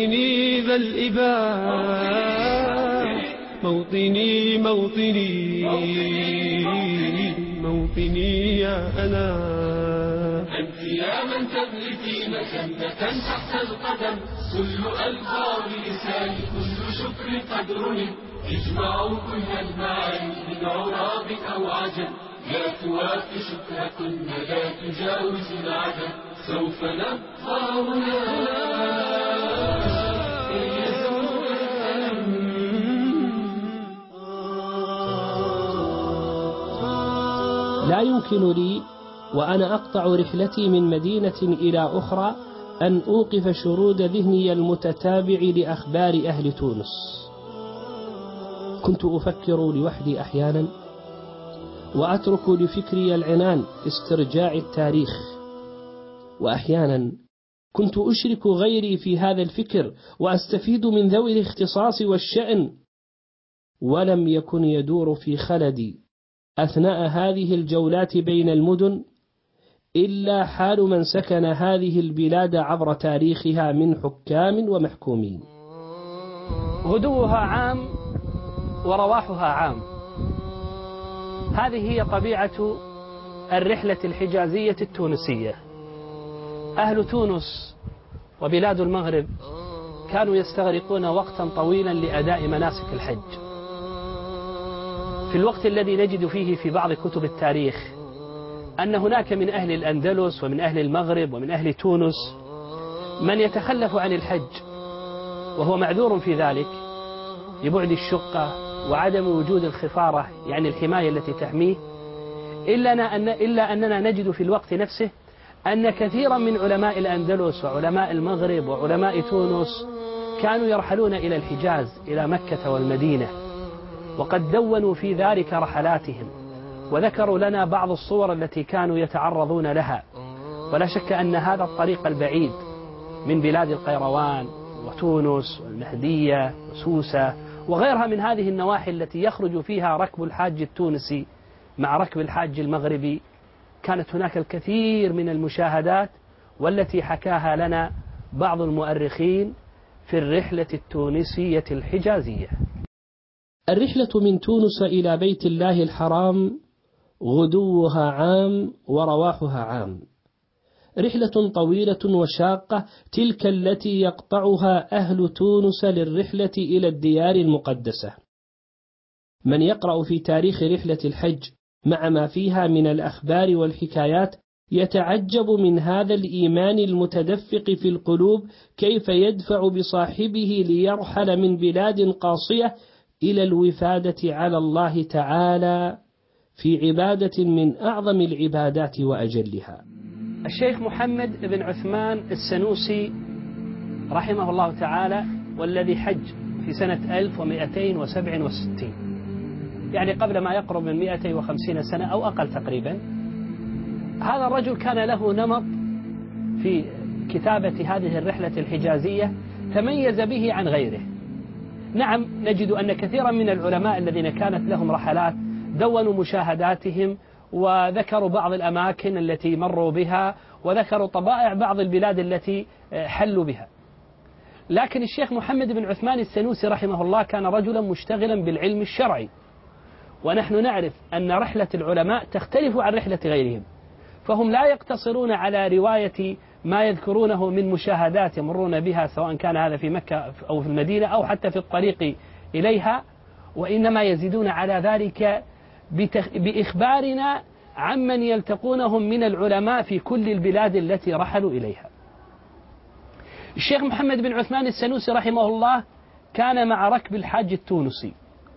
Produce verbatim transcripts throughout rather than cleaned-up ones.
موطني ذا الإباء، موطني موطني موطني يا أنا. أنت يا من تبلتي مكنة تحت القدم، كل ألفاظ لساني كل شكر قدرني، اجمعوا كل المعاني من عراب أو عجم، لا توافي شكركن لا تجاوز العدم، سوف نبقى هنا لا يمكن لي وأنا أقطع رحلتي من مدينة إلى أخرى أن أوقف شرود ذهني المتتابع لأخبار أهل تونس. كنت أفكر لوحدي أحيانا، وأترك لفكري العنان في استرجاع التاريخ، وأحيانا كنت أشرك غيري في هذا الفكر وأستفيد من ذوي الاختصاص والشأن، ولم يكن يدور في خلدي أثناء هذه الجولات بين المدن إلا حال من سكن هذه البلاد عبر تاريخها من حكام ومحكومين. غدوها عام ورواحها عام، هذه هي طبيعة الرحلة الحجازية التونسية. أهل تونس وبلاد المغرب كانوا يستغرقون وقتا طويلا لأداء مناسك الحج، في الوقت الذي نجد فيه في بعض كتب التاريخ أن هناك من أهل الأندلس ومن أهل المغرب ومن أهل تونس من يتخلف عن الحج، وهو معذور في ذلك لبعد الشقة وعدم وجود الخفارة، يعني الحماية التي تحميه، إلا, أن إلا أننا نجد في الوقت نفسه أن كثيرا من علماء الأندلس وعلماء المغرب وعلماء تونس كانوا يرحلون إلى الحجاز، إلى مكة والمدينة، وقد دونوا في ذلك رحلاتهم وذكروا لنا بعض الصور التي كانوا يتعرضون لها. ولا شك أن هذا الطريق البعيد من بلاد القيروان وتونس والمهدية وسوسة وغيرها من هذه النواحي التي يخرج فيها ركب الحاج التونسي مع ركب الحاج المغربي، كانت هناك الكثير من المشاهدات والتي حكاها لنا بعض المؤرخين في الرحلة التونسية الحجازية. الرحلة من تونس إلى بيت الله الحرام غدوها عام ورواحها عام، رحلة طويلة وشاقة تلك التي يقطعها أهل تونس للرحلة إلى الديار المقدسة. من يقرأ في تاريخ رحلة الحج مع ما فيها من الأخبار والحكايات يتعجب من هذا الإيمان المتدفق في القلوب، كيف يدفع بصاحبه ليرحل من بلاد قاصية إلى الوفادة على الله تعالى في عبادة من أعظم العبادات وأجلها. الشيخ محمد بن عثمان السنوسي رحمه الله تعالى، والذي حج في سنة ألف ومئتين وسبع وستين، يعني قبل ما يقرب من مئتين وخمسين سنة أو أقل تقريبا. هذا الرجل كان له نمط في كتابة هذه الرحلة الحجازية تميز به عن غيره. نعم، نجد أن كثيرا من العلماء الذين كانت لهم رحلات دونوا مشاهداتهم وذكروا بعض الأماكن التي مروا بها وذكروا طبائع بعض البلاد التي حلوا بها، لكن الشيخ محمد بن عثمان السنوسي رحمه الله كان رجلا مشتغلا بالعلم الشرعي، ونحن نعرف أن رحلة العلماء تختلف عن رحلة غيرهم، فهم لا يقتصرون على رواية ما يذكرونه من مشاهدات يمرون بها سواء كان هذا في مكة أو في المدينة أو حتى في الطريق إليها، وإنما يزيدون على ذلك بإخبارنا عمن يلتقونهم من العلماء في كل البلاد التي رحلوا إليها. الشيخ محمد بن عثمان السنوسي رحمه الله كان مع ركب الحاج التونسي،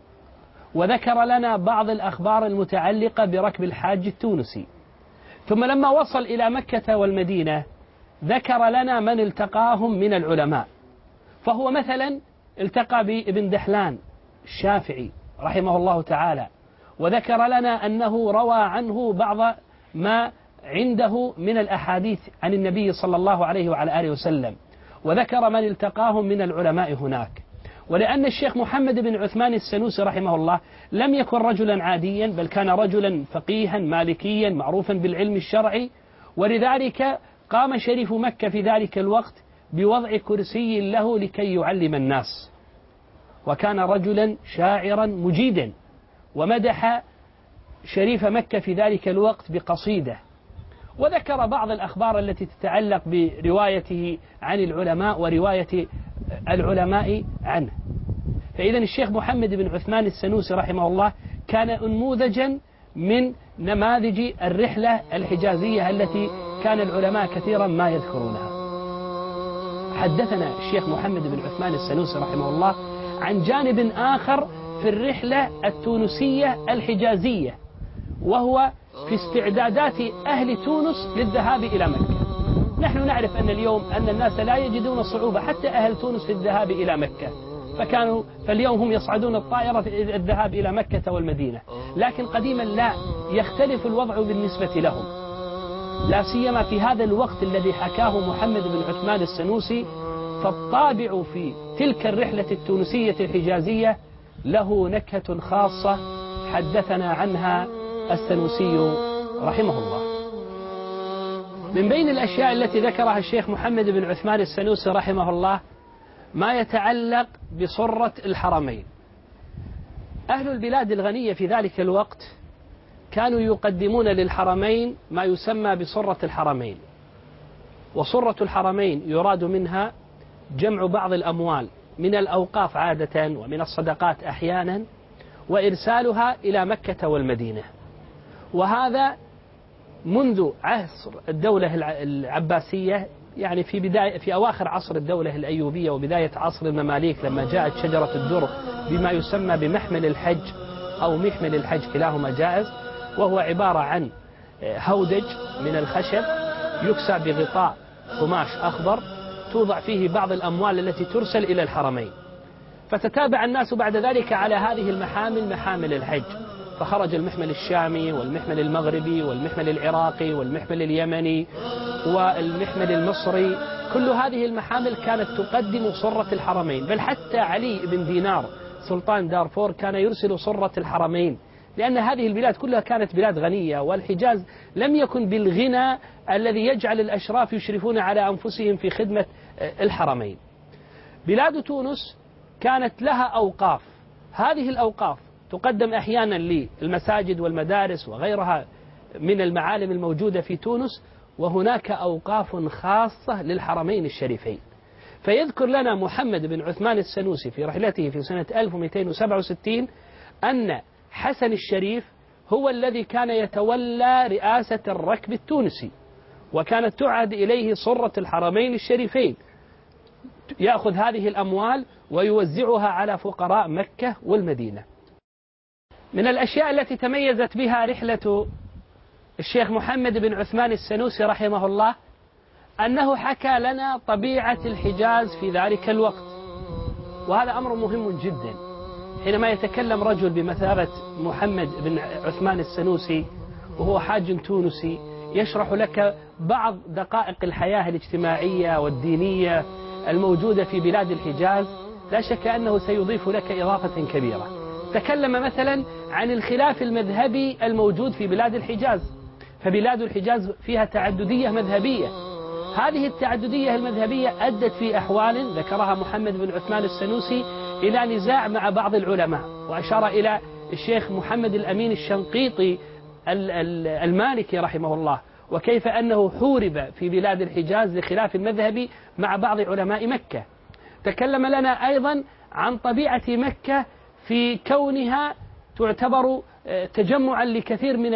وذكر لنا بعض الأخبار المتعلقة بركب الحاج التونسي، ثم لما وصل إلى مكة والمدينة ذكر لنا من التقاهم من العلماء. فهو مثلا التقى بابن دحلان الشافعي رحمه الله تعالى، وذكر لنا أنه روى عنه بعض ما عنده من الأحاديث عن النبي صلى الله عليه وعلى آله وسلم، وذكر من التقاهم من العلماء هناك. ولأن الشيخ محمد بن عثمان السنوسي رحمه الله لم يكن رجلا عاديا، بل كان رجلا فقيها مالكيا معروفا بالعلم الشرعي، ولذلك قام شريف مكة في ذلك الوقت بوضع كرسي له لكي يعلم الناس، وكان رجلا شاعرا مجيدا، ومدح شريف مكة في ذلك الوقت بقصيدة، وذكر بعض الأخبار التي تتعلق بروايته عن العلماء ورواية العلماء عنه. فإذا الشيخ محمد بن عثمان السنوسي رحمه الله كان نموذجا من نماذج الرحلة الحجازية التي كان العلماء كثيرا ما يذكرونها. حدثنا الشيخ محمد بن عثمان السنوسي رحمه الله عن جانب آخر في الرحلة التونسية الحجازية، وهو في استعدادات أهل تونس للذهاب إلى مكة. نحن نعرف أن اليوم أن الناس لا يجدون صعوبة حتى أهل تونس في الذهاب إلى مكة، فكانوا فاليوم هم يصعدون الطائرة في الذهاب إلى مكة والمدينة، لكن قديما لا، يختلف الوضع بالنسبة لهم، لا سيما في هذا الوقت الذي حكاه محمد بن عثمان السنوسي. فالطابع في تلك الرحلة التونسية الحجازية له نكهة خاصة حدثنا عنها السنوسي رحمه الله. من بين الأشياء التي ذكرها الشيخ محمد بن عثمان السنوسي رحمه الله ما يتعلق بصرة الحرمين. أهل البلاد الغنية في ذلك الوقت كانوا يقدمون للحرمين ما يسمى بصرة الحرمين، وصرة الحرمين يراد منها جمع بعض الأموال من الأوقاف عادة ومن الصدقات أحيانا، وإرسالها إلى مكة والمدينة. وهذا منذ عصر الدولة العباسية، يعني في بداية في أواخر عصر الدولة الأيوبية وبداية عصر المماليك، لما جاءت شجرة الدر بما يسمى بمحمل الحج أو محمل الحج، كلاهما جائز، وهو عبارة عن هودج من الخشب يكسى بغطاء قماش أخضر توضع فيه بعض الأموال التي ترسل إلى الحرمين. فتتابع الناس بعد ذلك على هذه المحامل، محامل الحج، فخرج المحمل الشامي والمحمل المغربي والمحمل العراقي والمحمل اليمني والمحمل المصري. كل هذه المحامل كانت تقدم صرة الحرمين، بل حتى علي بن دينار سلطان دارفور كان يرسل صرة الحرمين، لأن هذه البلاد كلها كانت بلاد غنية، والحجاز لم يكن بالغنى الذي يجعل الأشراف يشرفون على أنفسهم في خدمة الحرمين. بلاد تونس كانت لها أوقاف، هذه الأوقاف تقدم أحيانا للمساجد والمدارس وغيرها من المعالم الموجودة في تونس، وهناك أوقاف خاصة للحرمين الشريفين. فيذكر لنا محمد بن عثمان السنوسي في رحلته في سنة ألف ومئتين وسبعة وستين أن حسن الشريف هو الذي كان يتولى رئاسة الركب التونسي، وكانت تعاد إليه صرة الحرمين الشريفين، يأخذ هذه الأموال ويوزعها على فقراء مكة والمدينة. من الأشياء التي تميزت بها رحلة الشيخ محمد بن عثمان السنوسي رحمه الله أنه حكى لنا طبيعة الحجاز في ذلك الوقت، وهذا أمر مهم جدا. حينما يتكلم رجل بمثابة محمد بن عثمان السنوسي وهو حاج تونسي يشرح لك بعض دقائق الحياة الاجتماعية والدينية الموجودة في بلاد الحجاز، لا شك أنه سيضيف لك إضافة كبيرة. تكلم مثلا عن الخلاف المذهبي الموجود في بلاد الحجاز، فبلاد الحجاز فيها تعددية مذهبية، هذه التعددية المذهبية أدت في أحوال ذكرها محمد بن عثمان السنوسي إلى نزاع مع بعض العلماء، وأشار إلى الشيخ محمد الأمين الشنقيطي المالكي رحمه الله، وكيف أنه حورب في بلاد الحجاز لخلاف المذهبي مع بعض علماء مكة. تكلم لنا أيضا عن طبيعة مكة في كونها تعتبر تجمعا لكثير من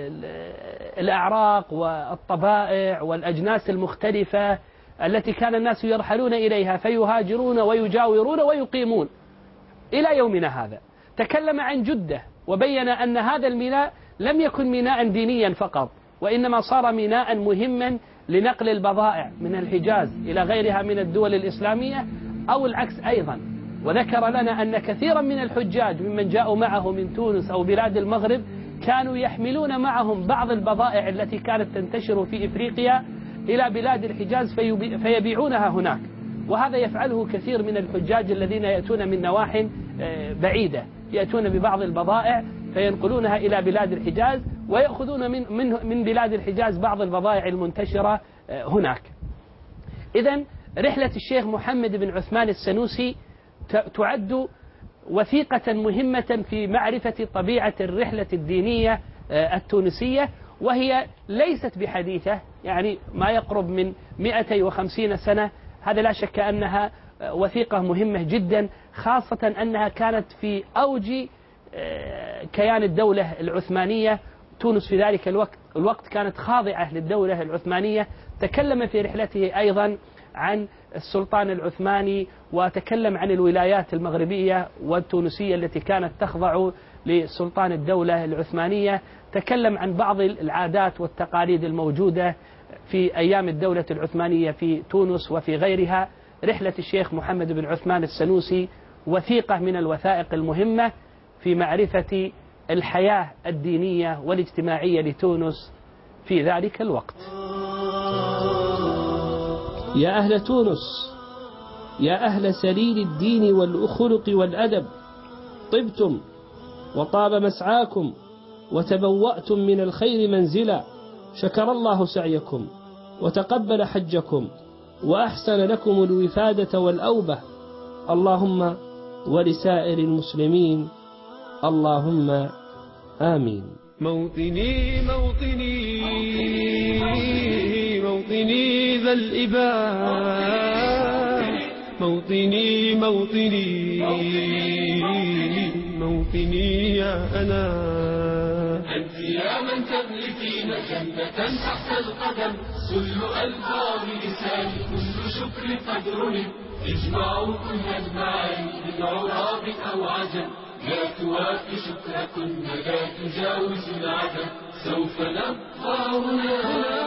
الأعراق والطبائع والأجناس المختلفة التي كان الناس يرحلون إليها فيهاجرون ويجاورون ويقيمون إلى يومنا هذا. تكلم عن جدة وبين أن هذا الميناء لم يكن ميناء دينيا فقط، وإنما صار ميناء مهما لنقل البضائع من الحجاز إلى غيرها من الدول الإسلامية أو العكس أيضا. وذكر لنا أن كثيرا من الحجاج ممن جاءوا معه من تونس أو بلاد المغرب كانوا يحملون معهم بعض البضائع التي كانت تنتشر في إفريقيا إلى بلاد الحجاز فيبيعونها هناك، وهذا يفعله كثير من الحجاج الذين يأتون من نواح بعيدة، يأتون ببعض البضائع فينقلونها إلى بلاد الحجاز ويأخذون من, من, من بلاد الحجاز بعض البضائع المنتشرة هناك. إذن رحلة الشيخ محمد بن عثمان السنوسي تعد وثيقة مهمة في معرفة طبيعة الرحلة الدينية التونسية، وهي ليست بحديثة، يعني ما يقرب من مئتي وخمسين سنة. هذا لا شك أنها وثيقة مهمة جدا، خاصة أنها كانت في أوج كيان الدولة العثمانية. تونس في ذلك الوقت الوقت كانت خاضعة للدولة العثمانية. تكلم في رحلته أيضا عن السلطان العثماني، وتكلم عن الولايات المغربية والتونسية التي كانت تخضع لسلطان الدولة العثمانية. تكلم عن بعض العادات والتقاليد الموجودة في أيام الدولة العثمانية في تونس وفي غيرها. رحلة الشيخ محمد بن عثمان السنوسي وثيقة من الوثائق المهمة في معرفة الحياة الدينية والاجتماعية لتونس في ذلك الوقت. يا أهل تونس، يا أهل سليل الدين والخلق والأدب، طبتم وطاب مسعاكم وتبوأتم من الخير منزلا، شكر الله سعيكم وتقبل حجكم وأحسن لكم الوفادة والأوبة، اللهم ولسائر المسلمين اللهم آمين. موطني موطني موطني ذا الإباء، موطني موطني موطني يا أنا. أنت يا من تملكين جنة تحت القدم، كل ألفاظ لسان كل شكر قدر، اجمعوا كل المعاني من عراب أو عجم، لا توافي شكركن لا تجاوز العدم، سوف نبقى هنا